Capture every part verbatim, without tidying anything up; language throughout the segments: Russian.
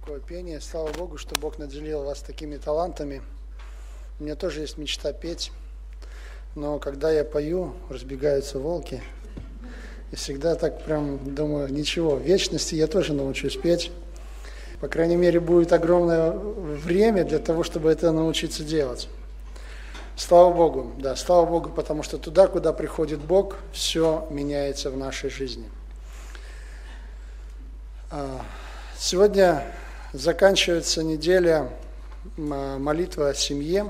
такое пение. Слава Богу, что Бог наделил вас такими талантами. У меня тоже есть мечта петь, но когда я пою, разбегаются волки. И всегда так прям думаю, ничего, в вечности я тоже научусь петь. По крайней мере, будет огромное время для того, чтобы это научиться делать. Слава Богу, да, слава Богу, потому что туда, куда приходит Бог, все меняется в нашей жизни. Сегодня заканчивается неделя молитвы о семье.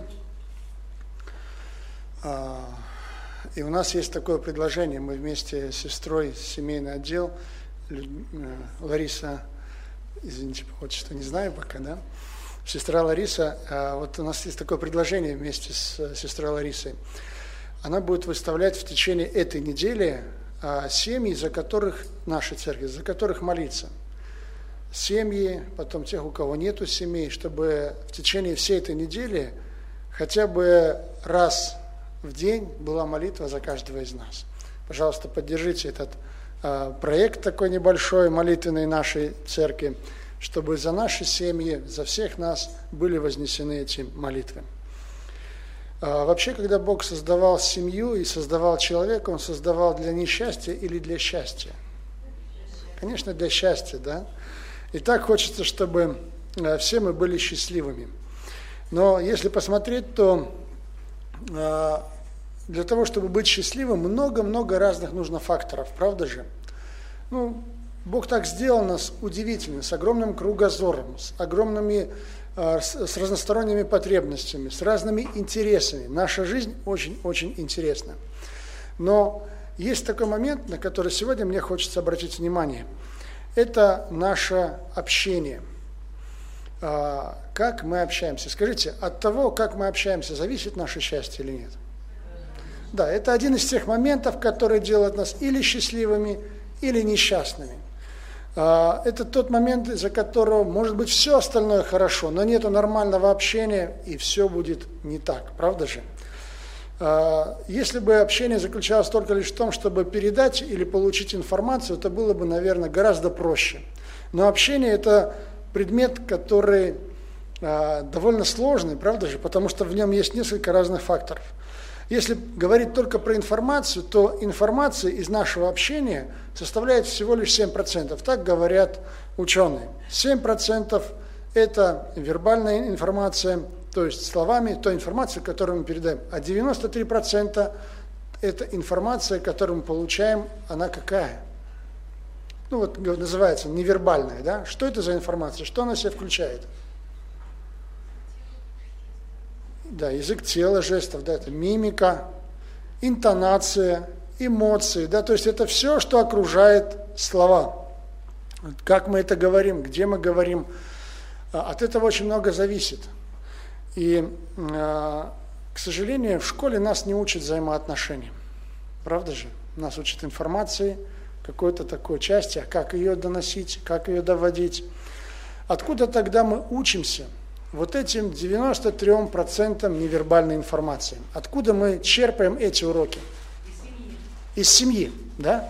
И у нас есть такое предложение. Мы вместе с сестрой, семейный отдел, Лариса, извините, отчество не знаю пока, да? Сестра Лариса, вот у нас есть такое предложение вместе с сестрой Ларисой. Она будет выставлять в течение этой недели семьи, за которых, нашей церкви, за которых молиться. Семьи, потом тех, у кого нету семей, чтобы в течение всей этой недели хотя бы раз в день была молитва за каждого из нас. Пожалуйста, поддержите этот э, проект такой небольшой, молитвенной нашей церкви, чтобы за наши семьи, за всех нас были вознесены эти молитвы. Э, вообще, когда Бог создавал семью и создавал человека, Он создавал для несчастья или для счастья? Конечно, для счастья, да? И так хочется, чтобы э, все мы были счастливыми. Но если посмотреть, то э, для того, чтобы быть счастливым, много-много разных нужно факторов, правда же? Ну, Бог так сделал нас удивительно, с огромным кругозором, с огромными, э, с, с разносторонними потребностями, с разными интересами. Наша жизнь очень-очень интересна. Но есть такой момент, на который сегодня мне хочется обратить внимание. Это наше общение. Как мы общаемся? Скажите, от того, как мы общаемся, зависит наше счастье или нет? Да, это один из тех моментов, которые делают нас или счастливыми, или несчастными. Это тот момент, из-за которого может быть все остальное хорошо, но нету нормального общения, и все будет не так, правда же? Если бы общение заключалось только лишь в том, чтобы передать или получить информацию, то было бы, наверное, гораздо проще. Но общение – это предмет, который довольно сложный, правда же, потому что в нем есть несколько разных факторов. Если говорить только про информацию, то информация из нашего общения составляет всего лишь семь процентов. Так говорят ученые. семь процентов – это вербальная информация, то есть словами, той информации, которую мы передаем. А девяносто три процента это информация, которую мы получаем, она какая? Ну вот называется невербальная, да? Что это за информация? Что она в себя включает? Да, язык тела, жестов, да, это мимика, интонация, эмоции, да, то есть это все, что окружает слова. Как мы это говорим, где мы говорим, от этого очень много зависит. И, к сожалению, в школе нас не учат взаимоотношениям. Правда же? Нас учат информации, какой-то такой части, а как ее доносить, как ее доводить. Откуда тогда мы учимся вот этим девяноста трём процентам невербальной информации? Откуда мы черпаем эти уроки? Из семьи. Из семьи, да?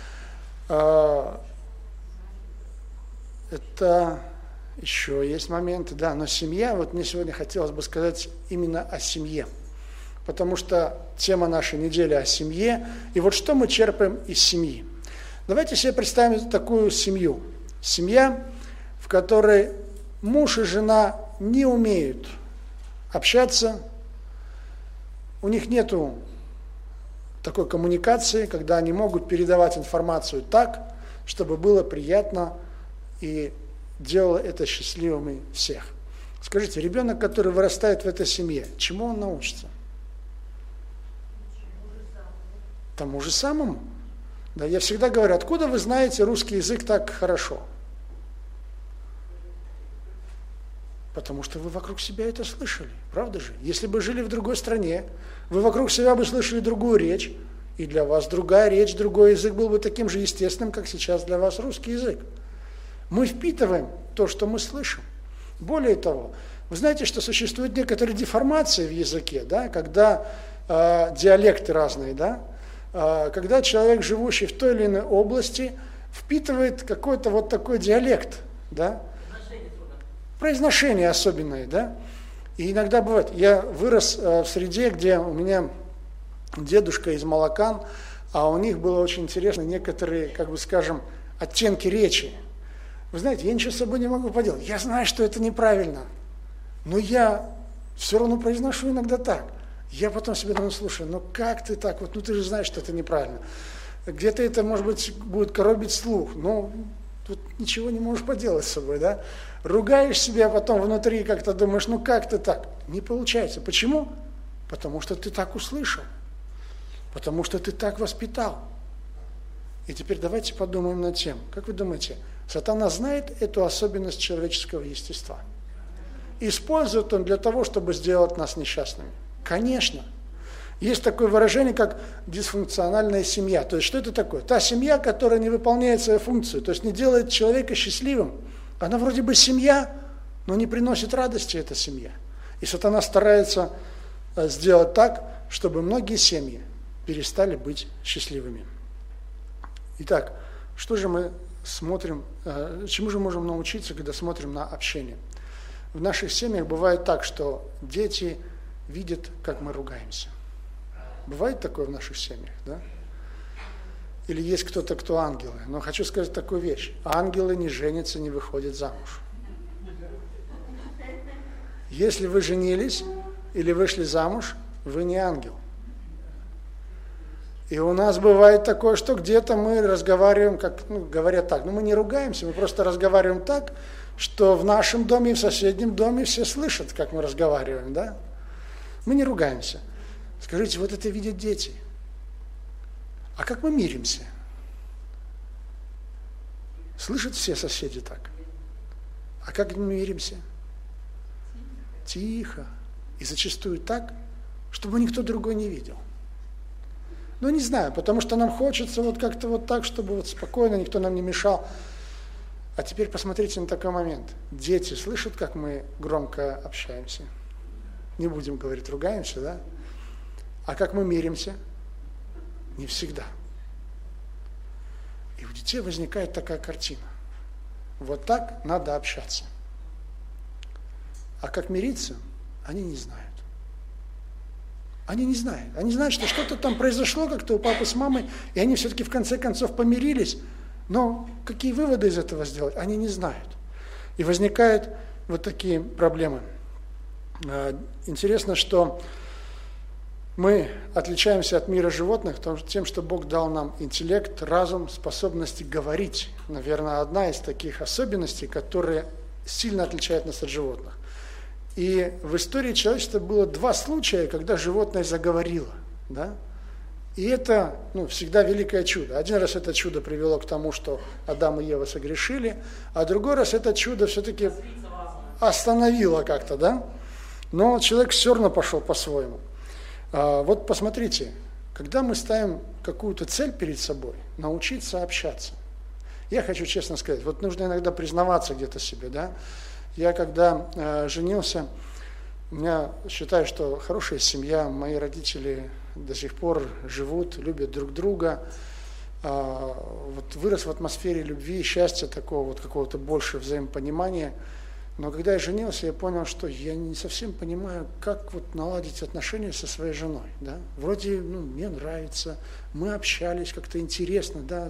Это... Еще есть моменты, да, но семья, вот мне сегодня хотелось бы сказать именно о семье, потому что тема нашей недели о семье, и вот что мы черпаем из семьи. Давайте себе представим такую семью. Семья, в которой муж и жена не умеют общаться, у них нету такой коммуникации, когда они могут передавать информацию так, чтобы было приятно и делало это счастливыми всех. Скажите, ребенок, который вырастает в этой семье, чему он научится? Тому же самому. Да, я всегда говорю, откуда вы знаете русский язык так хорошо? Потому что вы вокруг себя это слышали, правда же? Если бы жили в другой стране, вы вокруг себя бы слышали другую речь, и для вас другая речь, другой язык был бы таким же естественным, как сейчас для вас русский язык. Мы впитываем то, что мы слышим. Более того, вы знаете, что существуют некоторые деформации в языке, да, когда э, диалекты разные, да, э, когда человек, живущий в той или иной области, впитывает какой-то вот такой диалект, да, произношение особенное, да? И иногда бывает, я вырос в среде, где у меня дедушка из Малакан, а у них было очень интересно некоторые, как бы скажем, оттенки речи. Вы знаете, я ничего с собой не могу поделать. Я знаю, что это неправильно, но я все равно произношу иногда так. Я потом себе думаю, слушай, ну как ты так, вот, ну ты же знаешь, что это неправильно. Где-то это, может быть, будет коробить слух, но тут ничего не можешь поделать с собой, да? Ругаешь себя, потом внутри как-то думаешь, ну как ты так? Не получается. Почему? Потому что ты так услышал. Потому что ты так воспитал. И теперь давайте подумаем над тем. Как вы думаете, сатана знает эту особенность человеческого естества? Использует он для того, чтобы сделать нас несчастными? Конечно. Есть такое выражение, как дисфункциональная семья. То есть, что это такое? Та семья, которая не выполняет свою функцию, то есть не делает человека счастливым. Она вроде бы семья, но не приносит радости эта семья. И сатана старается сделать так, чтобы многие семьи перестали быть счастливыми. Итак, что же мы смотрим, чему же можем научиться, когда смотрим на общение? В наших семьях бывает так, что дети видят, как мы ругаемся. Бывает такое в наших семьях, да? Или есть кто-то, кто ангелы. Но хочу сказать такую вещь. Ангелы не женятся, не выходят замуж. Если вы женились или вышли замуж, вы не ангел. И у нас бывает такое, что где-то мы разговариваем, как, ну, говорят так, ну мы не ругаемся, мы просто разговариваем так, что в нашем доме и в соседнем доме все слышат, как мы разговариваем, да? Мы не ругаемся. Скажите, вот это видят дети. А как мы миримся? Слышат все соседи так? А как мы миримся? Тихо. И зачастую так, чтобы никто другой не видел. Ну, не знаю, потому что нам хочется вот как-то вот так, чтобы вот спокойно, никто нам не мешал. А теперь посмотрите на такой момент. Дети слышат, как мы громко общаемся? Не будем говорить, ругаемся, да? А как мы миримся? Не всегда. И у детей возникает такая картина. Вот так надо общаться. А как мириться, они не знают. Они не знают. Они знают, что что-то там произошло как-то у папы с мамой, и они все-таки в конце концов помирились. Но какие выводы из этого сделать, они не знают. И возникают вот такие проблемы. Интересно, что мы отличаемся от мира животных тем, что Бог дал нам интеллект, разум, способности говорить. Наверное, одна из таких особенностей, которые сильно отличают нас от животных. И в истории человечества было два случая, когда животное заговорило. Да? И это ну, всегда великое чудо. Один раз это чудо привело к тому, что Адам и Ева согрешили, а другой раз это чудо все-таки остановило как-то. Да? Но человек все равно пошел по-своему. А, вот посмотрите, когда мы ставим какую-то цель перед собой, научиться общаться. Я хочу честно сказать, вот нужно иногда признаваться где-то себе, да. Я когда э, женился, у меня считаю, что хорошая семья, мои родители до сих пор живут, любят друг друга. Э, вот вырос в атмосфере любви, счастья, такого вот какого-то большего взаимопонимания. Но когда я женился, я понял, что я не совсем понимаю, как вот наладить отношения со своей женой. Да? Вроде ну, мне нравится, мы общались, как-то интересно, да.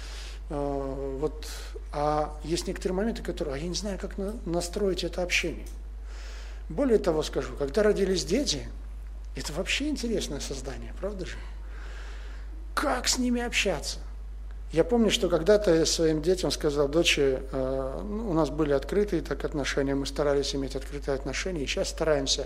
Э, вот. А есть некоторые моменты, которые, а я не знаю, как на, настроить это общение. Более того скажу, когда родились дети, это вообще интересное создание, правда же? Как с ними общаться? Я помню, что когда-то я своим детям сказал, дочери, э, ну, у нас были открытые так отношения, мы старались иметь открытые отношения, и сейчас стараемся.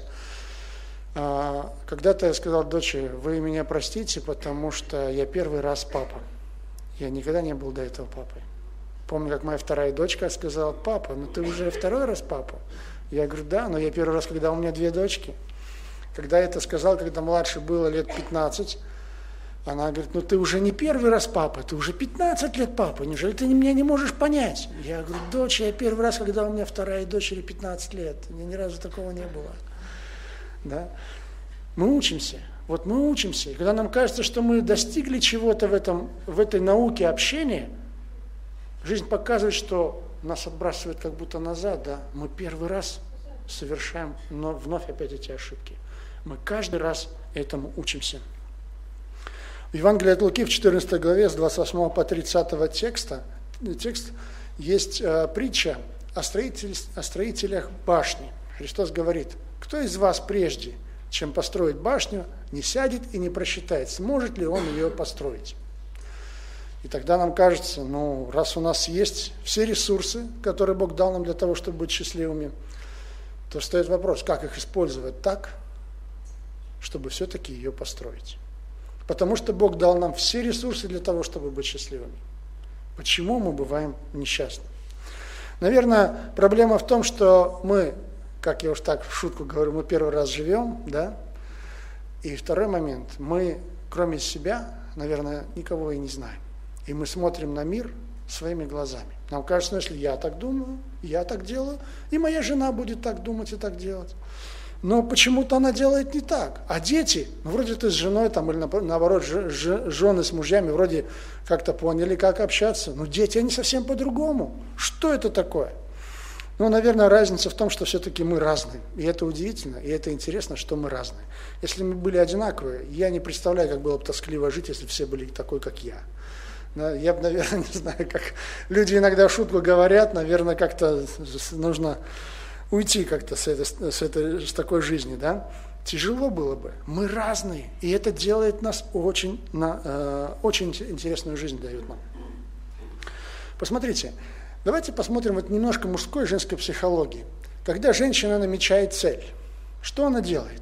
Э, когда-то я сказал дочери, вы меня простите, потому что я первый раз папа. Я никогда не был до этого папой. Помню, как моя вторая дочка сказала, папа, ну ты уже второй раз папа? Я говорю, да, но я первый раз, когда у меня две дочки. Когда я это сказал, когда младше было лет пятнадцать, она говорит, ну ты уже не первый раз папа, ты уже пятнадцать лет папа, неужели ты меня не можешь понять? Я говорю, дочь, я первый раз, когда у меня вторая дочери пятнадцать лет, у меня ни разу такого не было. Да? Мы учимся, вот мы учимся, и когда нам кажется, что мы достигли чего-то в, этом, в этой науке общения, жизнь показывает, что нас отбрасывает как будто назад, да, мы первый раз совершаем но вновь опять эти ошибки. Мы каждый раз этому учимся. В Евангелии от Луки в четырнадцатой главе с двадцать восьмого по тридцатый текста, текст есть э, притча о, строитель, о строителях башни. Христос говорит: кто из вас прежде, чем построить башню, не сядет и не просчитает, сможет ли он ее построить? И тогда нам кажется, ну, раз у нас есть все ресурсы, которые Бог дал нам для того, чтобы быть счастливыми, то встает вопрос, как их использовать так, чтобы все-таки ее построить. Потому что Бог дал нам все ресурсы для того, чтобы быть счастливыми. Почему мы бываем несчастны? Наверное, проблема в том, что мы, как я уж так в шутку говорю, мы первый раз живем, да? И второй момент, мы, кроме себя, наверное, никого и не знаем. И мы смотрим на мир своими глазами. Нам кажется, ну, если я так думаю, я так делаю, и моя жена будет так думать и так делать. Но почему-то она делает не так. А дети, ну, вроде ты с женой, там, или наоборот, ж, ж, жены с мужьями, вроде как-то поняли, как общаться. Но дети, они совсем по-другому. Что это такое? Ну, наверное, разница в том, что все-таки мы разные. И это удивительно, и это интересно, что мы разные. Если мы были одинаковые, я не представляю, как было бы тоскливо жить, если все были такой, как я. Я бы, наверное, не знаю, как люди иногда в шутку говорят, наверное, как-то нужно уйти как-то с, этой, с, этой, с такой жизни, да? Тяжело было бы. Мы разные, и это делает нас очень, на, э, очень интересную жизнь дает нам. Посмотрите, давайте посмотрим вот немножко мужской и женской психологии. Когда женщина намечает цель, что она делает?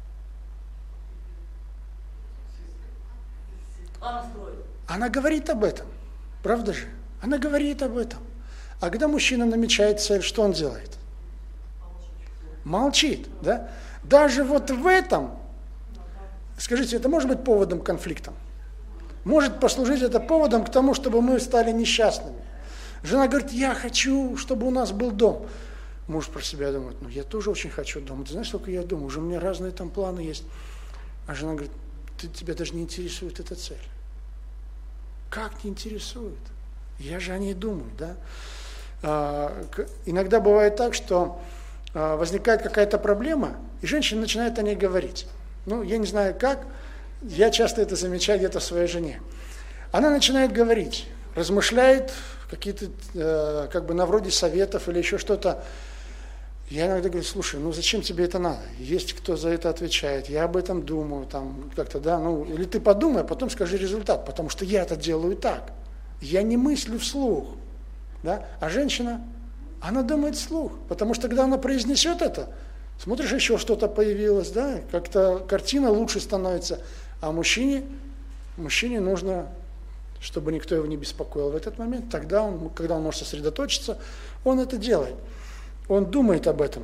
Она говорит об этом, правда же? Она говорит об этом. А когда мужчина намечает цель, что он делает? Молчит, да? Даже вот в этом, скажите, это может быть поводом к конфликтам? Может послужить это поводом к тому, чтобы мы стали несчастными? Жена говорит, я хочу, чтобы у нас был дом. Муж про себя думает, ну я тоже очень хочу дом. Ты знаешь, сколько я думаю, уже у меня разные там планы есть. А жена говорит, ты, тебя даже не интересует эта цель. Как не интересует? Я же о ней думаю, да? А, к, иногда бывает так, что а, возникает какая-то проблема, и женщина начинает о ней говорить. Ну, я не знаю как, я часто это замечаю где-то в своей жене. Она начинает говорить, размышляет какие-то, э, как бы на вроде советов или еще что-то. Я иногда говорю, слушай, ну зачем тебе это надо? Есть кто за это отвечает, я об этом думаю, там как-то, да, ну, или ты подумай, а потом скажи результат, потому что я это делаю так. Я не мыслю вслух, да, а женщина, она думает вслух, потому что когда она произнесет это, смотришь, еще что-то появилось, да, как-то картина лучше становится, а мужчине, мужчине нужно, чтобы никто его не беспокоил в этот момент, тогда он, когда он может сосредоточиться, он это делает. Он думает об этом.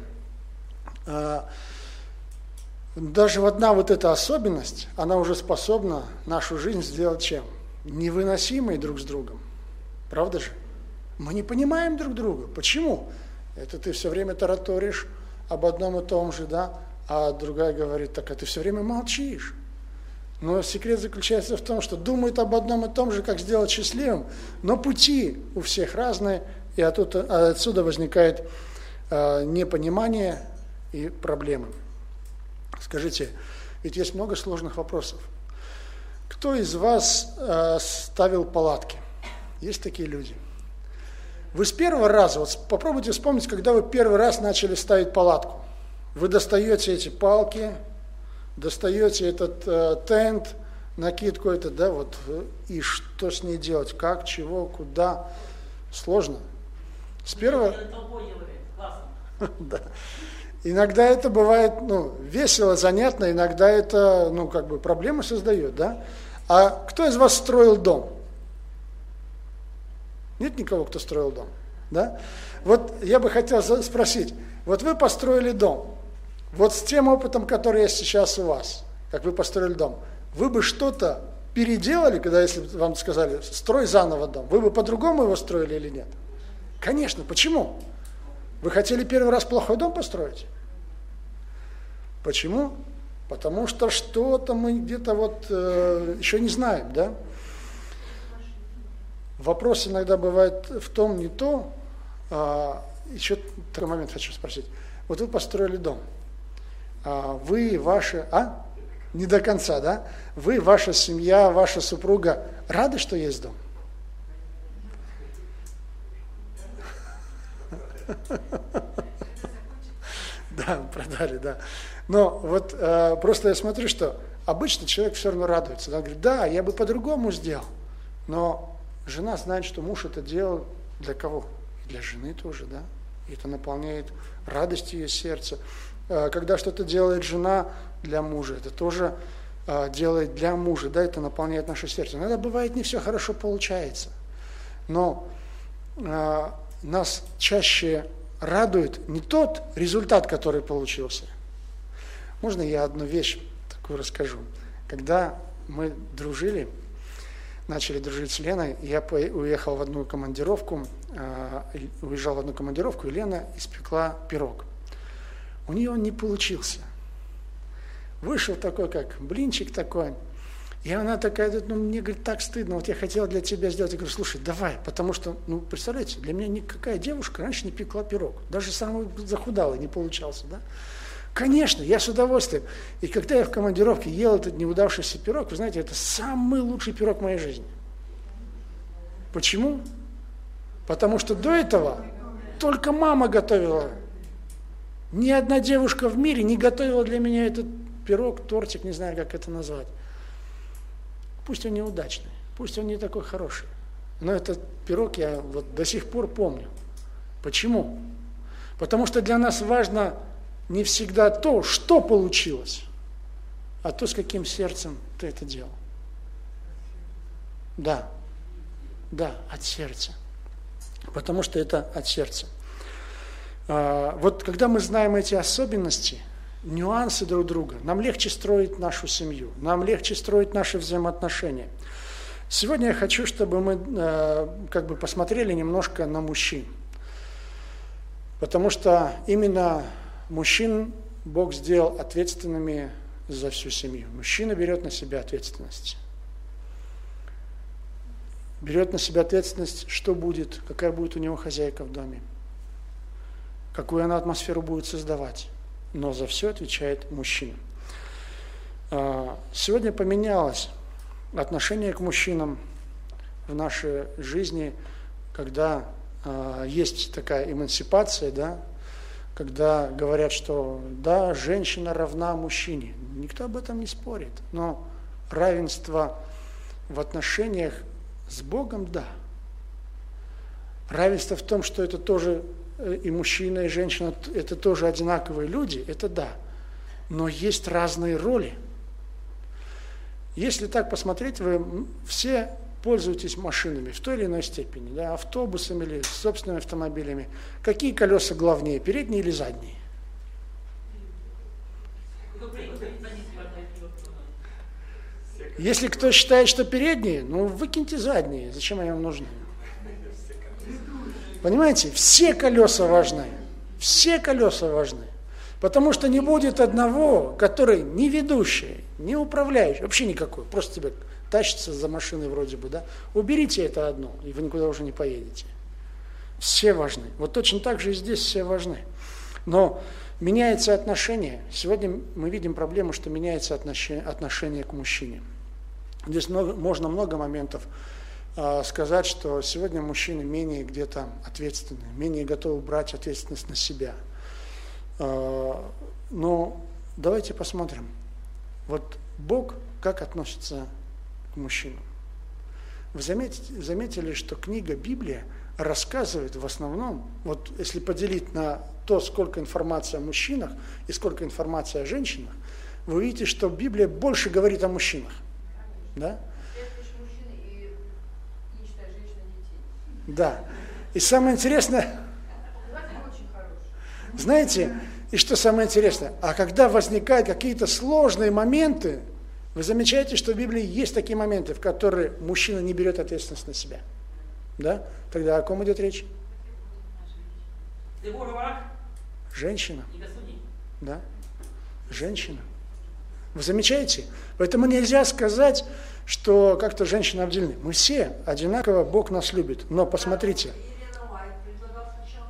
Даже одна вот эта особенность, она уже способна нашу жизнь сделать чем? Невыносимой друг с другом. Правда же? Мы не понимаем друг друга. Почему? Это ты все время тараторишь об одном и том же, да? А другая говорит, так, а ты все время молчишь. Но секрет заключается в том, что думают об одном и том же, как сделать счастливым, но пути у всех разные, и оттуда, отсюда возникает непонимание и проблемы. Скажите, ведь есть много сложных вопросов. Кто из вас э, ставил палатки? Есть такие люди? Вы с первого раза, вот попробуйте вспомнить, когда вы первый раз начали ставить палатку. Вы достаете эти палки, достаете этот э, тент, накидку этот, да, вот, и что с ней делать, как, чего, куда. Сложно. С первого... Да. Иногда это бывает, ну, весело, занятно, иногда это, ну, как бы проблемы создает, да? А кто из вас строил дом? Нет никого, кто строил дом, да? Вот я бы хотел спросить, вот вы построили дом, вот с тем опытом, который есть сейчас у вас, как вы построили дом, вы бы что-то переделали, когда, если вам сказали, строй заново дом, вы бы по-другому его строили или нет? Конечно, почему? Вы хотели первый раз плохой дом построить? Почему? Потому что что-то мы где-то вот э, еще не знаем, да? Вопрос иногда бывает в том не то, еще такой момент хочу спросить. Вот вы построили дом. Вы, ваши... А? Не до конца, да? Вы, ваша семья, ваша супруга рады, что есть дом? Да, продали, да. Но вот э, просто я смотрю, что обычно человек все равно радуется. Да? Он говорит, да, я бы по-другому сделал. Но жена знает, что муж это делал для кого? Для жены тоже, да. И это наполняет радостью ее сердце. Э, когда что-то делает жена для мужа, это тоже э, делает для мужа, да, это наполняет наше сердце. Иногда бывает не все хорошо получается. Но э, нас чаще радует не тот результат, который получился. Можно я одну вещь такую расскажу? Когда мы дружили, начали дружить с Леной, я уехал в одну командировку, уезжал в одну командировку, и Лена испекла пирог. У нее он не получился. Вышел такой, как блинчик такой. И она такая, ну, мне, говорит, так стыдно, вот я хотела для тебя сделать. Я говорю, слушай, давай, потому что, ну, представляете, для меня никакая девушка раньше не пекла пирог. Даже самый захудалый не получался, да? Конечно, я с удовольствием. И когда я в командировке ел этот неудавшийся пирог, вы знаете, это самый лучший пирог в моей жизни. Почему? Потому что до этого только мама готовила. Ни одна девушка в мире не готовила для меня этот пирог, тортик, не знаю, как это назвать. Пусть он неудачный, пусть он не такой хороший. Но этот пирог я вот до сих пор помню. Почему? Потому что для нас важно не всегда то, что получилось, а то, с каким сердцем ты это делал. Да, да, от сердца. Потому что это от сердца. А, вот когда мы знаем эти особенности, нюансы друг друга, нам легче строить нашу семью, нам легче строить наши взаимоотношения. Сегодня я хочу, чтобы мы э, как бы посмотрели немножко на мужчин. Потому что именно мужчин Бог сделал ответственными за всю семью. Мужчина берет на себя ответственность. Берет на себя ответственность, что будет, какая будет у него хозяйка в доме, какую она атмосферу будет создавать. Но за все отвечает мужчина. Сегодня поменялось отношение к мужчинам в нашей жизни, когда есть такая эмансипация, да, когда говорят, что да, женщина равна мужчине. Никто об этом не спорит. Но равенство в отношениях с Богом, да. Равенство в том, что это тоже и мужчина, и женщина, это тоже одинаковые люди, это да. Но есть разные роли. Если так посмотреть, вы все пользуетесь машинами в той или иной степени, да, автобусами или собственными автомобилями. Какие колеса главнее, передние или задние? Если кто считает, что передние, ну выкиньте задние, зачем они вам нужны? Понимаете, все колеса важны, все колеса важны, потому что не будет одного, который не ведущий, не управляющий, вообще никакой, просто тебе тащится за машиной вроде бы, да, уберите это одно, и вы никуда уже не поедете. Все важны, вот точно так же и здесь все важны, но меняется отношение, сегодня мы видим проблему, что меняется отношение, отношение к мужчине. Здесь много, можно много моментов сказать, что сегодня мужчины менее где-то ответственны, менее готовы брать ответственность на себя. Но давайте посмотрим, вот Бог как относится к мужчинам. Вы заметили, заметили, что книга Библия рассказывает в основном, вот если поделить на то, сколько информации о мужчинах и сколько информации о женщинах, вы увидите, что Библия больше говорит о мужчинах. Да? Да. И самое интересное, знаете, и что самое интересное, а когда возникают какие-то сложные моменты, вы замечаете, что в Библии есть такие моменты, в которые мужчина не берет ответственность на себя. Да? Тогда о ком идет речь? Женщина. Да? Женщина. Вы замечаете? Поэтому нельзя сказать, что как-то женщины обделены. Мы все одинаково, Бог нас любит. Но посмотрите.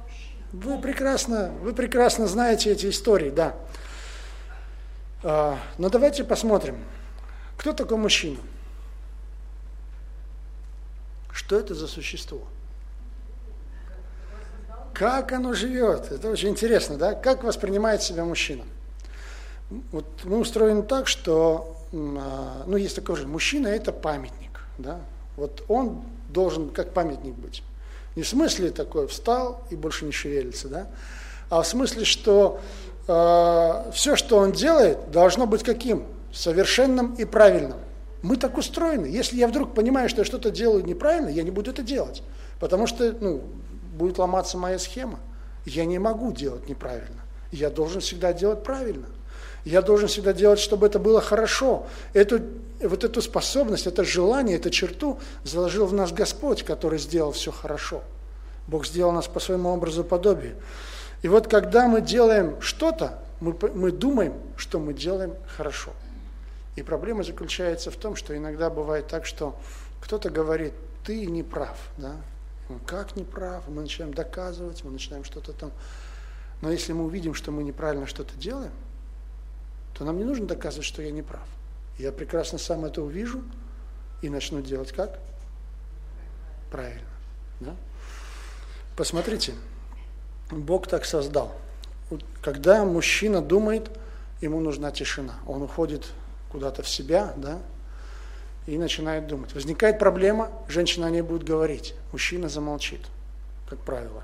Вы прекрасно, вы прекрасно знаете эти истории, да. А, но давайте посмотрим, кто такой мужчина? Что это за существо? Как оно живет? Это очень интересно, да? Как воспринимает себя мужчина? Вот мы устроены так, что, ну, есть такой же, мужчина – это памятник, да? Вот он должен как памятник быть. Не в смысле такой, встал и больше не шевелится, да? А в смысле, что э, все, что он делает, должно быть каким? Совершенным и правильным. Мы так устроены. Если я вдруг понимаю, что я что-то делаю неправильно, я не буду это делать. Потому что, ну, будет ломаться моя схема. Я не могу делать неправильно. Я должен всегда делать правильно. Я должен всегда делать, чтобы это было хорошо. Эту, вот эту способность, это желание, эту черту заложил в нас Господь, который сделал все хорошо. Бог сделал нас по своему образу и подобию. И вот когда мы делаем что-то, мы, мы думаем, что мы делаем хорошо. И проблема заключается в том, что иногда бывает так, что кто-то говорит, ты не прав, да? Как не прав? Мы начинаем доказывать, мы начинаем что-то там. Но если мы увидим, что мы неправильно что-то делаем, то нам не нужно доказывать, что я не прав. Я прекрасно сам это увижу и начну делать как? Правильно. Да? Посмотрите, Бог так создал. Когда мужчина думает, ему нужна тишина. Он уходит куда-то в себя, да, и начинает думать. Возникает проблема, женщина о ней будет говорить, мужчина замолчит, как правило.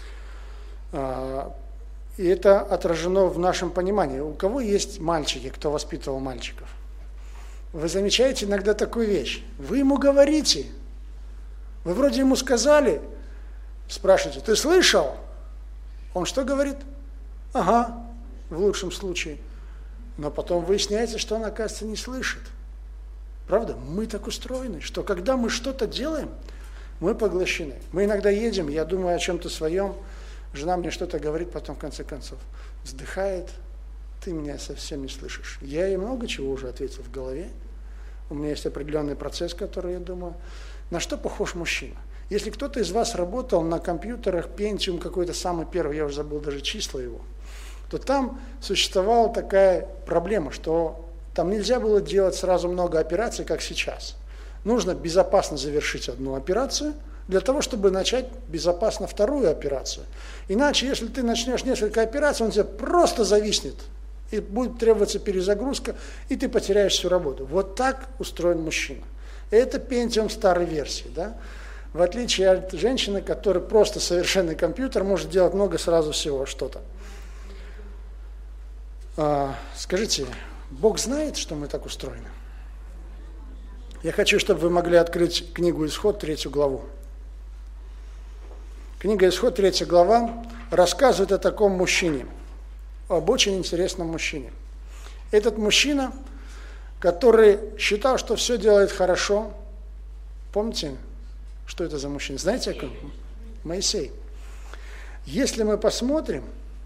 И это отражено в нашем понимании. У кого есть мальчики, кто воспитывал мальчиков? Вы замечаете иногда такую вещь. Вы ему говорите, вы вроде ему сказали, спрашиваете, ты слышал? Он что говорит? Ага, в лучшем случае. Но потом выясняется, что он, оказывается, не слышит. Правда? Мы так устроены, что когда мы что-то делаем, мы поглощены. Мы иногда едем, я думаю о чем-то своем, жена мне что-то говорит, потом в конце концов вздыхает, ты меня совсем не слышишь. Я ей много чего уже ответил в голове. У меня есть определенный процесс, который я думаю. На что похож мужчина? Если кто-то из вас работал на компьютерах, Pentium какой-то самый первый, я уже забыл даже числа его, то там существовала такая проблема, что там нельзя было делать сразу много операций, как сейчас. Нужно безопасно завершить одну операцию, для того, чтобы начать безопасно вторую операцию. Иначе, если ты начнешь несколько операций, он тебе просто зависнет, и будет требоваться перезагрузка, и ты потеряешь всю работу. Вот так устроен мужчина. Это Pentium старой версии, да? В отличие от женщины, которая просто совершенный компьютер, может делать много сразу всего что-то. А, скажите, Бог знает, что мы так устроены? Я хочу, чтобы вы могли открыть книгу «Исход», третью главу. Книга «Исход», третья глава, рассказывает о таком мужчине, об очень интересном мужчине. Этот мужчина, который считал, что все делает хорошо, помните, что это за мужчина? Знаете, как? Моисей. Если мы посмотрим,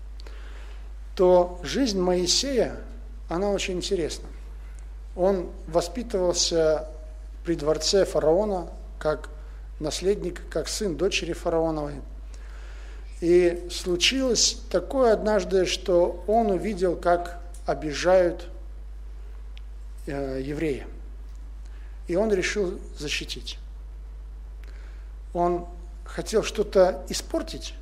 то жизнь Моисея, она очень интересна. Он воспитывался при дворце фараона как наследник, как сын дочери фараоновой. И случилось такое однажды, что он увидел, как обижают э, еврея. И он решил защитить. Он хотел что-то испортить,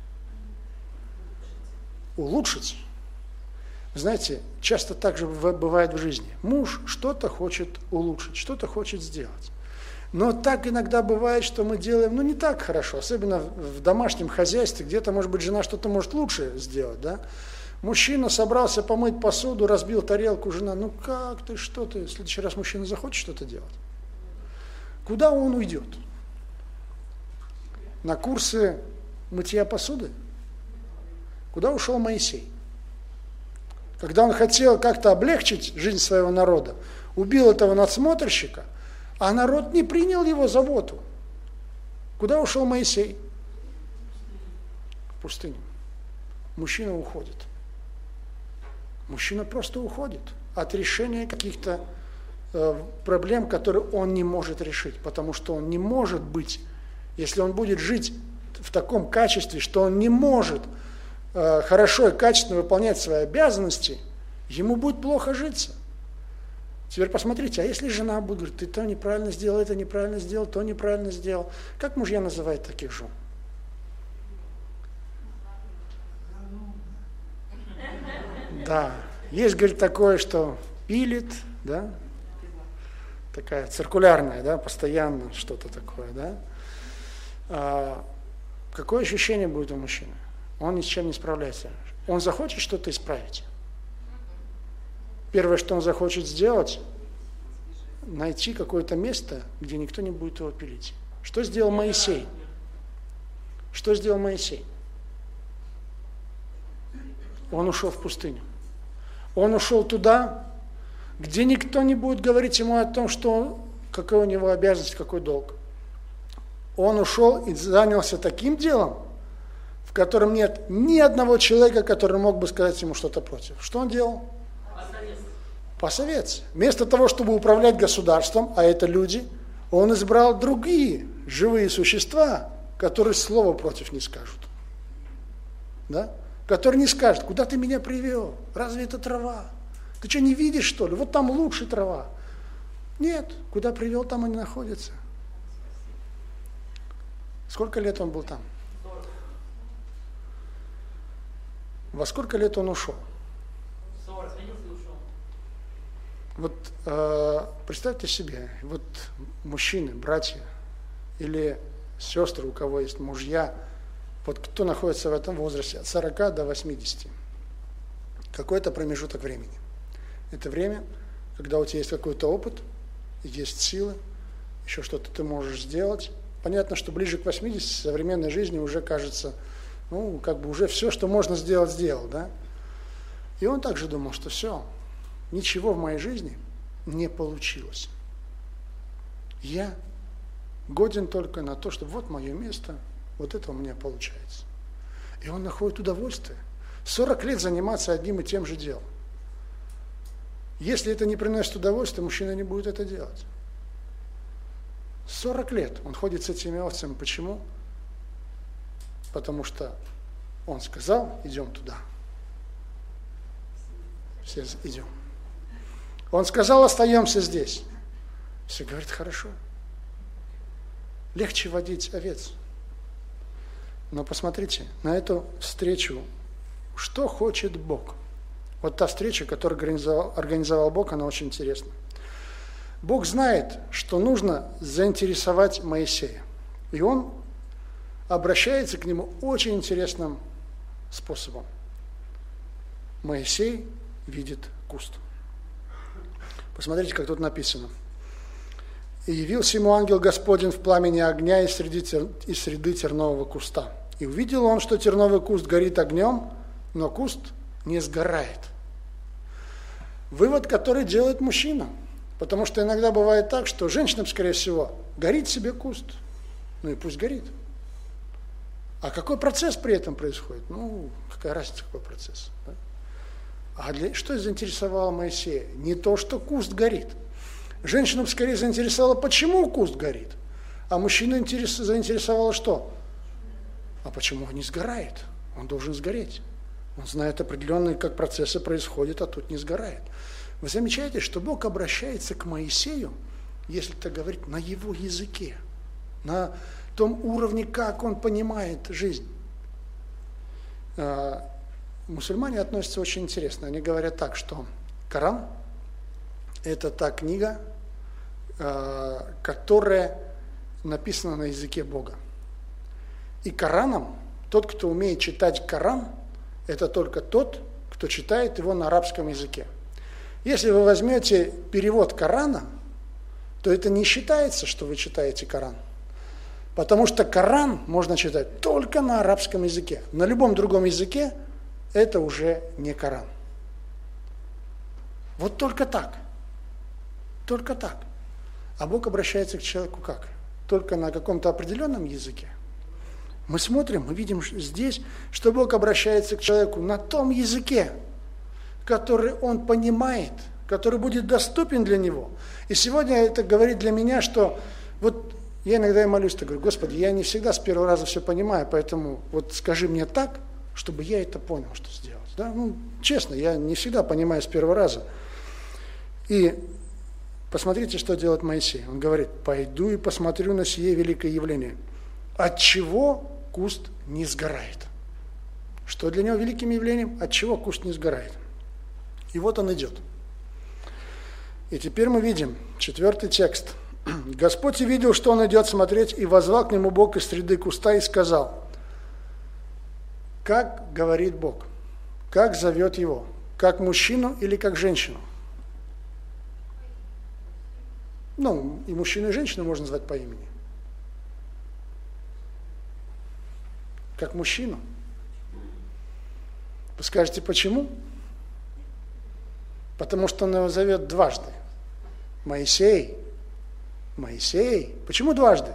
улучшить. Знаете, часто так же бывает в жизни. Муж что-то хочет улучшить, что-то хочет сделать. Но так иногда бывает, что мы делаем, ну, не так хорошо, особенно в домашнем хозяйстве, где-то, может быть, жена что-то может лучше сделать, да? Мужчина собрался помыть посуду, разбил тарелку, жена, ну как ты, что ты? В следующий раз мужчина захочет что-то делать. Куда он уйдет? На курсы мытья посуды? Куда ушел Моисей? Когда он хотел как-то облегчить жизнь своего народа, убил этого надсмотрщика, а народ не принял его заботу. Куда ушел Моисей? В пустыню. Мужчина уходит. Мужчина просто уходит от решения каких-то э, проблем, которые он не может решить, потому что он не может быть, если он будет жить в таком качестве, что он не может э, хорошо и качественно выполнять свои обязанности, ему будет плохо житься. Теперь посмотрите, а если жена будет говорить, ты то неправильно сделал, это неправильно сделал, то неправильно сделал. Как мужья называют таких жен? Да. Есть, говорит, такое, что пилит, да? Такая циркулярная, да, постоянно что-то такое, да? А, какое ощущение будет у мужчины? Он ни с чем не справляется. Он захочет что-то исправить. Первое, что он захочет сделать, найти какое-то место, где никто не будет его пилить. Что сделал Моисей? Что сделал Моисей? Он ушел в пустыню. Он ушел туда, где никто не будет говорить ему о том, что, какая у него обязанность, какой долг. Он ушел и занялся таким делом, в котором нет ни одного человека, который мог бы сказать ему что-то против. Что он делал? Посоветоваться. Вместо того, чтобы управлять государством, а это люди, он избрал другие живые существа, которые слова против не скажут. Да? Которые не скажут, куда ты меня привел? Разве это трава? Ты что, не видишь, что ли? Вот там лучше трава. Нет, куда привел, там они находятся. Сколько лет он был там? Во сколько лет он ушел? Вот э, представьте себе, вот мужчины, братья или сестры, у кого есть мужья, вот кто находится в этом возрасте от сорока до восьмидесяти, какой-то промежуток времени. Это время, когда у тебя есть какой-то опыт, есть силы, еще что-то ты можешь сделать. Понятно, что ближе к восьмидесяти современной жизни уже кажется, ну, как бы уже все, что можно сделать, сделал, да? И он также думал, что все, ничего в моей жизни не получилось. Я годен только на то, что вот мое место, вот это у меня получается. И он находит удовольствие. сорок лет заниматься одним и тем же делом. Если это не приносит удовольствия, мужчина не будет это делать. сорок лет он ходит с этими овцами. Почему? Потому что он сказал, идем туда. Все идем. Он сказал, остаемся здесь. Все говорят, хорошо. Легче водить овец. Но посмотрите на эту встречу, что хочет Бог. Вот та встреча, которую организовал, организовал Бог, она очень интересна. Бог знает, что нужно заинтересовать Моисея. И он обращается к нему очень интересным способом. Моисей видит куст. Посмотрите, как тут написано. «И явился ему ангел Господень в пламени огня из среды, тер... из среды тернового куста. И увидел он, что терновый куст горит огнем, но куст не сгорает». Вывод, который делает мужчина. Потому что иногда бывает так, что женщинам, скорее всего, горит себе куст. Ну и пусть горит. А какой процесс при этом происходит? Ну, какая разница, какой процесс. Да? А для... что заинтересовало Моисея? Не то, что куст горит. Женщину скорее заинтересовало, почему куст горит. А мужчину интерес... заинтересовало что? А почему он не сгорает? Он должен сгореть. Он знает определенные, как процессы происходят, а тут не сгорает. Вы замечаете, что Бог обращается к Моисею, если так говорить, на его языке, на том уровне, как он понимает жизнь. Мусульмане относятся очень интересно. Они говорят так, что Коран – это та книга, которая написана на языке Бога. И Кораном, тот, кто умеет читать Коран, это только тот, кто читает его на арабском языке. Если вы возьмете перевод Корана, то это не считается, что вы читаете Коран. Потому что Коран можно читать только на арабском языке. На любом другом языке это уже не Коран. Вот только так. Только так. А Бог обращается к человеку как? Только на каком-то определенном языке. Мы смотрим, мы видим здесь, что Бог обращается к человеку на том языке, который он понимает, который будет доступен для него. И сегодня это говорит для меня, что вот Я иногда и молюсь, так говорю: Господи, я не всегда с первого раза все понимаю, поэтому вот скажи мне так, чтобы я это понял, что сделать. Да? Ну, честно, я не всегда понимаю с первого раза. И посмотрите, что делает Моисей. Он говорит: пойду и посмотрю на сие великое явление. Отчего куст не сгорает? Что для него великим явлением? Отчего куст не сгорает? И вот он идет. И теперь мы видим четвертый текст. Господь увидел, что он идет смотреть, и воззвал к нему Бог из среды куста и сказал: как говорит Бог? Как зовет его? Как мужчину или как женщину? Ну, и мужчину, и женщину можно назвать по имени. Как мужчину. Вы скажете, почему? Потому что он его зовет дважды. Моисей. Моисей. Почему дважды?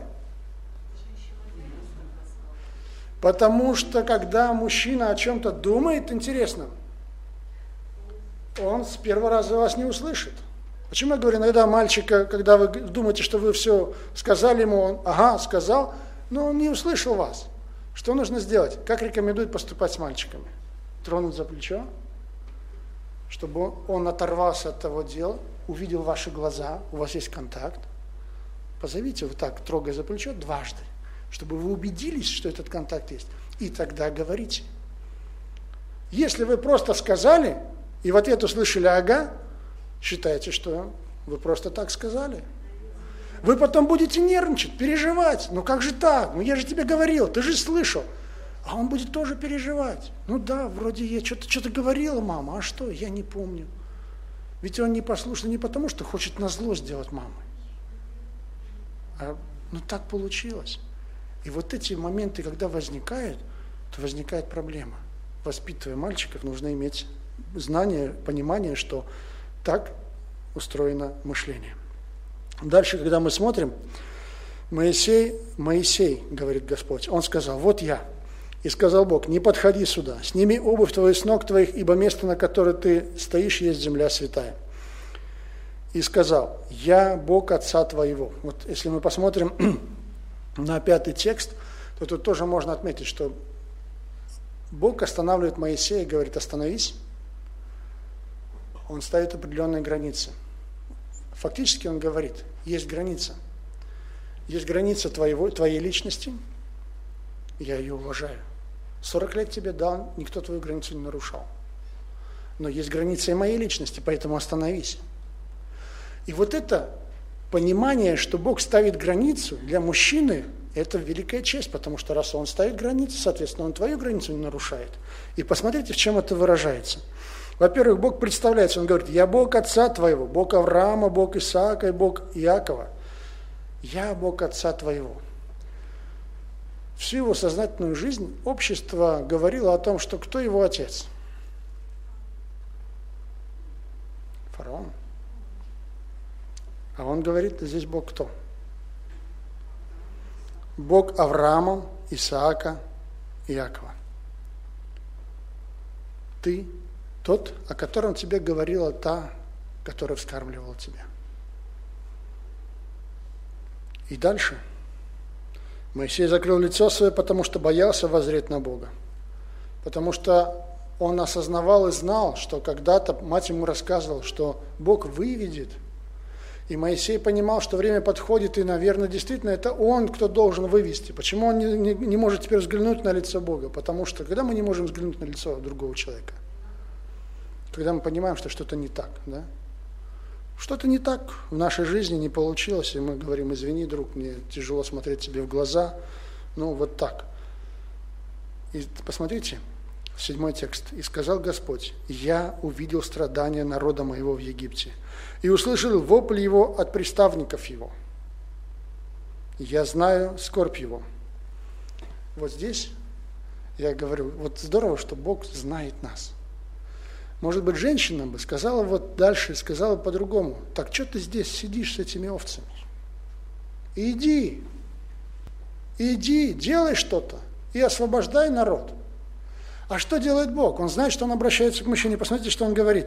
Потому что, когда мужчина о чем-то думает интересном, он с первого раза вас не услышит. Почему я говорю, иногда мальчика, когда вы думаете, что вы все сказали ему, он, ага, сказал, но он не услышал вас. Что нужно сделать? Как рекомендуют поступать с мальчиками? Тронуть за плечо, чтобы он оторвался от того дела, увидел ваши глаза, у вас есть контакт. Позовите вот так, трогая за плечо дважды, чтобы вы убедились, что этот контакт есть, и тогда говорите. Если вы просто сказали, и в ответ услышали «ага», считайте, что вы просто так сказали. Вы потом будете нервничать, переживать. Ну как же так? Ну я же тебе говорил, ты же слышал. А он будет тоже переживать. Ну да, вроде я что-то что-то говорила мама, а что? Я не помню. Ведь он не послушный не потому, что хочет назло сделать мамой. А, ну так получилось. И вот эти моменты, когда возникают, то возникает проблема. Воспитывая мальчиков, нужно иметь знание, понимание, что так устроено мышление. Дальше, когда мы смотрим, Моисей, Моисей, говорит Господь, он сказал: вот я. И сказал Бог: не подходи сюда, сними обувь твою с ног твоих, ибо место, на которое ты стоишь, есть земля святая. И сказал: я Бог отца твоего. Вот если мы посмотрим на пятый текст, то тут тоже можно отметить, что Бог останавливает Моисея и говорит: остановись. Он ставит определенные границы. Фактически он говорит: есть граница. Есть граница твоего, твоей личности, я ее уважаю. сорок лет тебе дал, никто твою границу не нарушал. Но есть граница и моей личности, поэтому остановись. И вот это понимание, что Бог ставит границу для мужчины, это великая честь, потому что раз он ставит границу, соответственно, он твою границу не нарушает. И посмотрите, в чем это выражается. Во-первых, Бог представляется, он говорит: я Бог отца твоего, Бог Авраама, Бог Исаака и Бог Иакова. Я Бог отца твоего. Всю его сознательную жизнь общество говорило о том, что кто его отец? Фараон. А он говорит, здесь Бог кто? Бог Авраама, Исаака, Иакова. Ты тот, о котором тебе говорила та, которая вскармливала тебя. И дальше. Моисей закрыл лицо свое, потому что боялся воззреть на Бога. Потому что он осознавал и знал, что когда-то мать ему рассказывала, что Бог выведет. И Моисей понимал, что время подходит, и, наверное, действительно, это он, кто должен вывести. Почему он не, не, не может теперь взглянуть на лицо Бога? Потому что когда мы не можем взглянуть на лицо другого человека? Когда мы понимаем, что что-то не так, да? Что-то не так в нашей жизни не получилось, и мы говорим: извини, друг, мне тяжело смотреть тебе в глаза. Ну, вот так. И посмотрите, седьмой текст. «И сказал Господь: я увидел страдания народа моего в Египте, и услышал вопль его от приставников его. Я знаю скорбь его». Вот здесь я говорю, вот здорово, что Бог знает нас. Может быть, женщина бы сказала вот дальше, сказала по-другому: так что ты здесь сидишь с этими овцами? Иди, иди, делай что-то и освобождай народ. А что делает Бог? Он знает, что он обращается к мужчине. Посмотрите, что он говорит.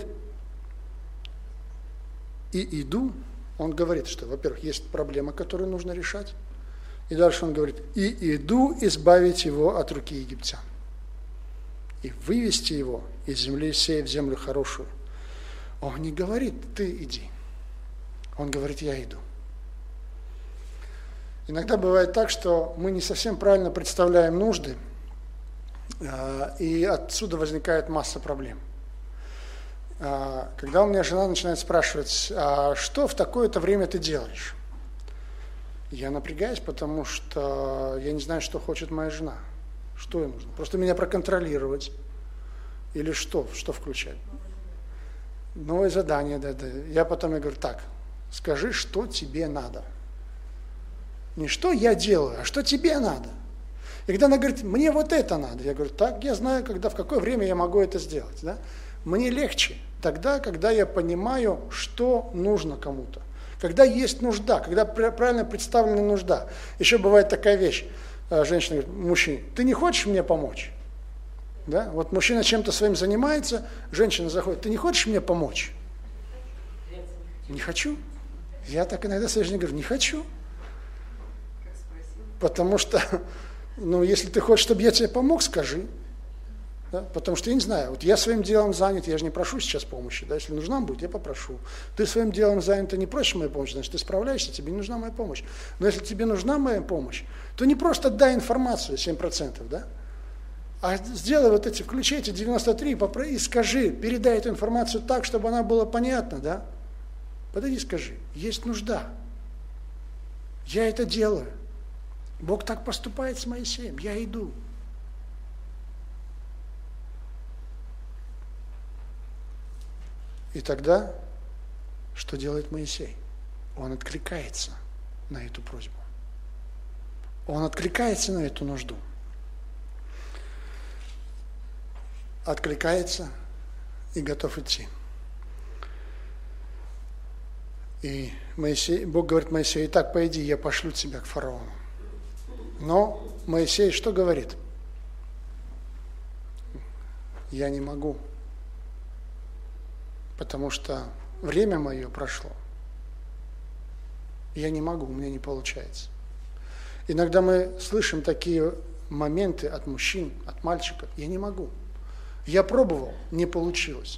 И иду, он говорит, что, во-первых, есть проблема, которую нужно решать. И дальше он говорит, и иду избавить его от руки египтян, и вывести его из земли сей в землю хорошую. Он не говорит, ты иди. Он говорит, я иду. Иногда бывает так, что мы не совсем правильно представляем нужды, и отсюда возникает масса проблем. Когда у меня жена начинает спрашивать, а что в такое-то время ты делаешь? Я напрягаюсь, потому что я не знаю, что хочет моя жена. Что ей нужно? Просто меня проконтролировать. Или что? Что включать? Новое задание, да, да. Я потом я говорю, так, скажи, что тебе надо. Не что я делаю, а что тебе надо. И когда она говорит, мне вот это надо, я говорю, так, я знаю, когда, в какое время я могу это сделать. Да? Мне легче тогда, когда я понимаю, что нужно кому-то. Когда есть нужда, когда правильно представлена нужда. Еще бывает такая вещь, женщина говорит, мужчине, ты не хочешь мне помочь? Да? Вот мужчина чем-то своим занимается, женщина заходит, ты не хочешь мне помочь? Не хочу. Я так иногда своей жене говорю, не хочу. Потому что, ну, если ты хочешь, чтобы я тебе помог, скажи. Да? Потому что я не знаю, вот я своим делом занят, я же не прошу сейчас помощи, да? Если нужна будет, я попрошу. Ты своим делом занят, ты не просишь моей помощи, значит, ты справляешься, тебе не нужна моя помощь. Но если тебе нужна моя помощь, то не просто дай информацию семь процентов, да? А сделай вот эти, включи эти девяносто три и скажи, передай эту информацию так, чтобы она была понятна, да? Подойди, скажи, есть нужда. Я это делаю. Бог так поступает с Моисеем, я иду. И тогда, что делает Моисей? Он откликается на эту просьбу. Он откликается на эту нужду. Откликается и готов идти. И Моисей, Бог говорит Моисею, итак, пойди, я пошлю тебя к фараону. Но Моисей что говорит? Я не могу, потому что время мое прошло. Я не могу, у меня не получается. Иногда мы слышим такие моменты от мужчин, от мальчиков. Я не могу. Я пробовал, не получилось.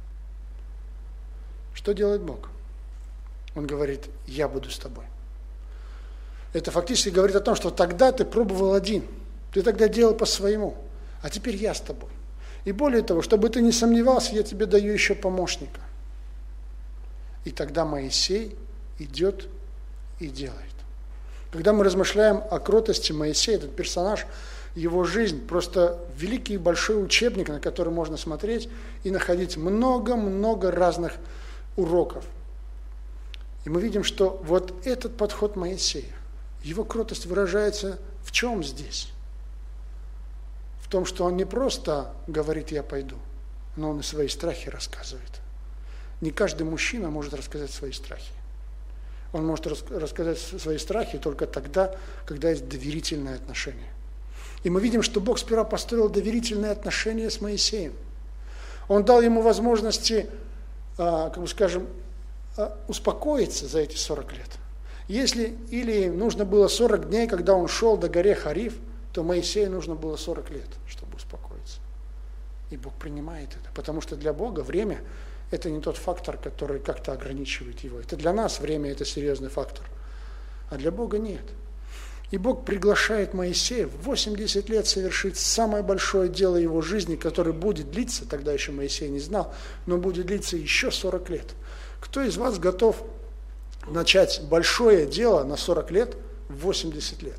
Что делает Бог? Он говорит, я буду с тобой. Это фактически говорит о том, что тогда ты пробовал один, ты тогда делал по-своему, а теперь я с тобой. И более того, чтобы ты не сомневался, я тебе даю еще помощника. И тогда Моисей идет и делает. Когда мы размышляем о кротости Моисея, этот персонаж, его жизнь, просто великий и большой учебник, на который можно смотреть и находить много-много разных уроков. И мы видим, что вот этот подход Моисея, его кротость выражается в чем здесь? В том, что он не просто говорит «я пойду», но он и свои страхи рассказывает. Не каждый мужчина может рассказать свои страхи. Он может рассказать свои страхи только тогда, когда есть доверительное отношение. И мы видим, что Бог сперва построил доверительные отношения с Моисеем. Он дал ему возможности, как бы скажем, успокоиться за эти сорок лет. Если или нужно было сорок дней, когда он шел до горы Хариф, то Моисею нужно было сорок лет, чтобы успокоиться. И Бог принимает это, потому что для Бога время – это не тот фактор, который как-то ограничивает его. Это для нас время – это серьезный фактор, а для Бога нет. И Бог приглашает Моисея в восемьдесят лет совершить самое большое дело его жизни, которое будет длиться, тогда еще Моисей не знал, но будет длиться еще сорок лет. Кто из вас готов начать большое дело на сорок лет в восемьдесят лет?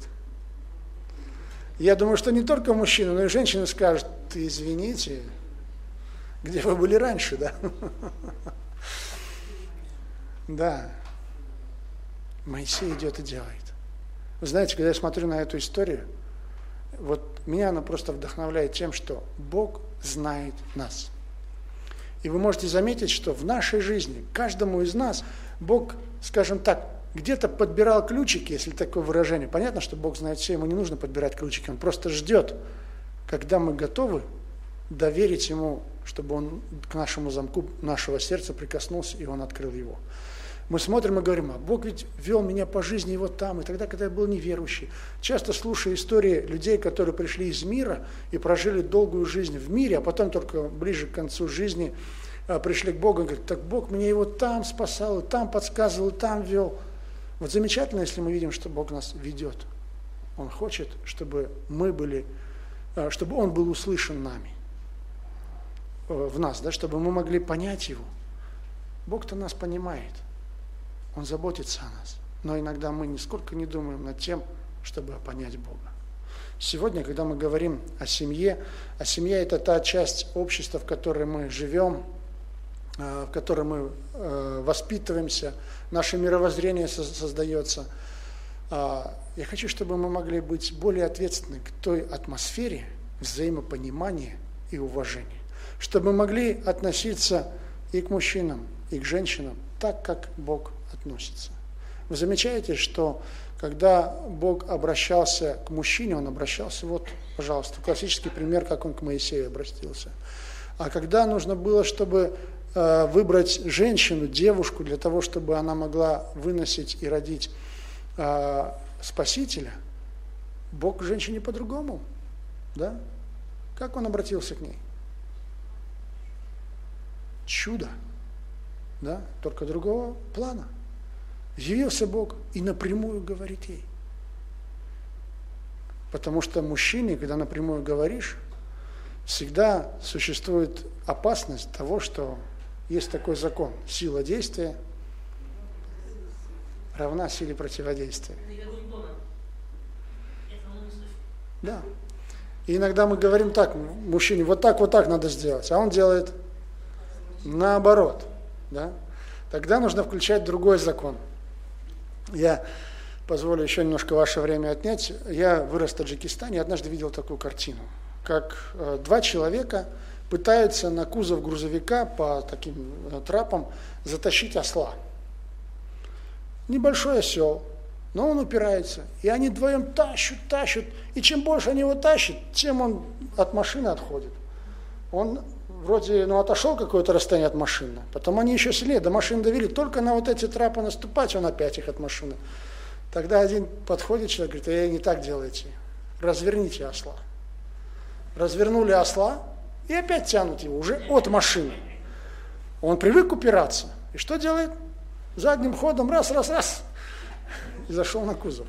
Я думаю, что не только мужчины, но и женщины скажут, ты извините, где вы были раньше, да? Да. Моисей идет и делает. Вы знаете, когда я смотрю на эту историю, вот меня она просто вдохновляет тем, что Бог знает нас. И вы можете заметить, что в нашей жизни, каждому из нас, Бог, скажем так, где-то подбирал ключики, если такое выражение. Понятно, что Бог знает все, ему не нужно подбирать ключики, он просто ждет, когда мы готовы доверить ему, чтобы он к нашему замку нашего сердца прикоснулся, и он открыл его. Мы смотрим и говорим, а Бог ведь вел меня по жизни и вот там, и тогда, когда я был неверующий. Часто слушая истории людей, которые пришли из мира и прожили долгую жизнь в мире, а потом только ближе к концу жизни пришли к Богу и говорят, так Бог меня и вот там спасал, и там подсказывал, и там вел. Вот замечательно, если мы видим, что Бог нас ведет. Он хочет, чтобы мы были, чтобы Он был услышан нами, в нас, да, чтобы мы могли понять Его. Бог-то нас понимает, Он заботится о нас, но иногда мы нисколько не думаем над тем, чтобы понять Бога. Сегодня, когда мы говорим о семье, а семья – это та часть общества, в которой мы живем, в которой мы воспитываемся, наше мировоззрение создается. Я хочу, чтобы мы могли быть более ответственны к той атмосфере взаимопонимания и уважения, чтобы мы могли относиться и к мужчинам, и к женщинам так, как Бог относится. Вы замечаете, что когда Бог обращался к мужчине, Он обращался, вот, пожалуйста, классический пример, как Он к Моисею обратился. А когда нужно было, чтобы э, выбрать женщину, девушку, для того, чтобы она могла выносить и родить э, Спасителя, Бог к женщине по-другому, да? Как Он обратился к ней? Чудо, да? Только другого плана. Явился Бог и напрямую говорит ей. Потому что мужчине, когда напрямую говоришь, всегда существует опасность того, что есть такой закон. Сила действия равна силе противодействия. Да. И иногда мы говорим так, мужчине, вот так, вот так надо сделать, а он делает наоборот. Да? Тогда нужно включать другой закон. Я позволю еще немножко ваше время отнять. Я вырос в Таджикистане и однажды видел такую картину, как э, два человека пытаются на кузов грузовика по таким э, трапам затащить осла. Небольшой осел, но он упирается. И они вдвоем тащат, тащат. И чем больше они его тащат, тем он от машины отходит. Он вроде ну, отошел какое-то расстояние от машины. Потом они еще сильнее до машины довели. Только на вот эти трапы наступать, он опять их от машины. Тогда один подходит человек, говорит, эй, не так делайте. Разверните осла. Развернули осла и опять тянут его уже от машины. Он привык упираться. И что делает? Задним ходом раз, раз, раз. И зашел на кузов.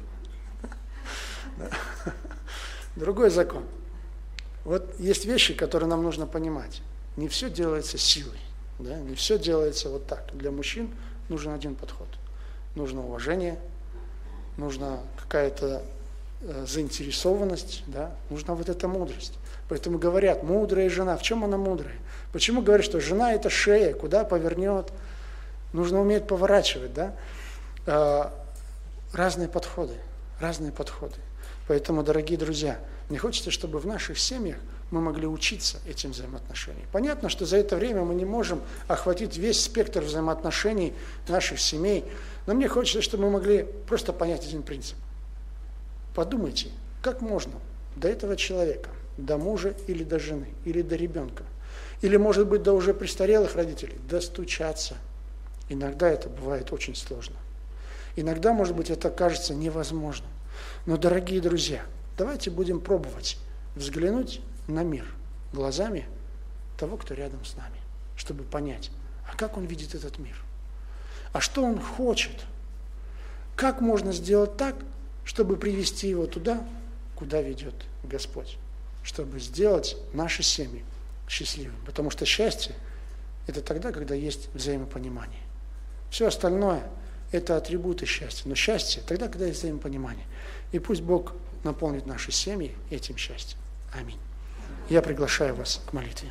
Другой закон. Вот есть вещи, которые нам нужно понимать. Не все делается силой. Да? Не все делается вот так. Для мужчин нужен один подход. Нужно уважение, нужна какая-то э, заинтересованность, да? Нужна вот эта мудрость. Поэтому говорят, мудрая жена. В чем она мудрая? Почему говорят, что жена это шея, куда повернет? Нужно уметь поворачивать, да? Э, разные подходы, разные подходы. Поэтому, дорогие друзья, мне хочется, чтобы в наших семьях мы могли учиться этим взаимоотношениям. Понятно, что за это время мы не можем охватить весь спектр взаимоотношений наших семей, но мне хочется, чтобы мы могли просто понять один принцип. Подумайте, как можно до этого человека, до мужа или до жены, или до ребенка, или, может быть, до уже престарелых родителей, достучаться. Иногда это бывает очень сложно. Иногда, может быть, это кажется невозможным. Но, дорогие друзья, давайте будем пробовать взглянуть на мир глазами того, кто рядом с нами, чтобы понять, а как он видит этот мир, а что он хочет, как можно сделать так, чтобы привести его туда, куда ведет Господь, чтобы сделать наши семьи счастливыми. Потому что счастье – это тогда, когда есть взаимопонимание. Все остальное – это атрибуты счастья. Но счастье – тогда, когда есть взаимопонимание. И пусть Бог наполнит наши семьи этим счастьем. Аминь. Я приглашаю вас к молитве.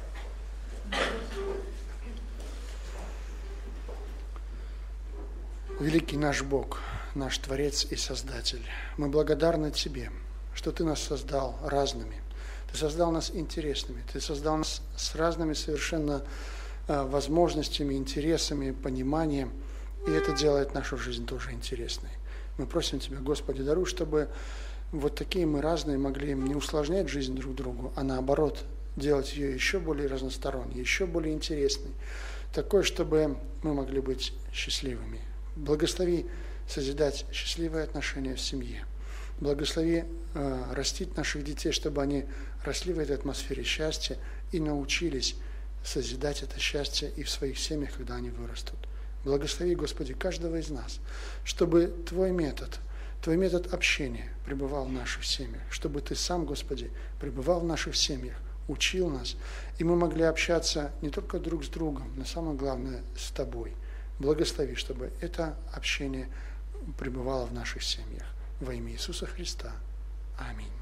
Великий наш Бог, наш Творец и Создатель, мы благодарны Тебе, что Ты нас создал разными. Ты создал нас интересными. Ты создал нас с разными совершенно возможностями, интересами, пониманием. И это делает нашу жизнь тоже интересной. Мы просим Тебя, Господи, даруй, чтобы вот такие мы разные могли не усложнять жизнь друг другу, а наоборот, делать ее еще более разносторонней, еще более интересной. такой, чтобы мы могли быть счастливыми. Благослови созидать счастливые отношения в семье. Благослови э, растить наших детей, чтобы они росли в этой атмосфере счастья и научились созидать это счастье и в своих семьях, когда они вырастут. Благослови, Господи, каждого из нас, чтобы Твой метод, Твой метод общения пребывал в наших семьях, чтобы Ты сам, Господи, пребывал в наших семьях, учил нас, и мы могли общаться не только друг с другом, но самое главное с Тобой. Благослови, чтобы это общение пребывало в наших семьях. Во имя Иисуса Христа. Аминь.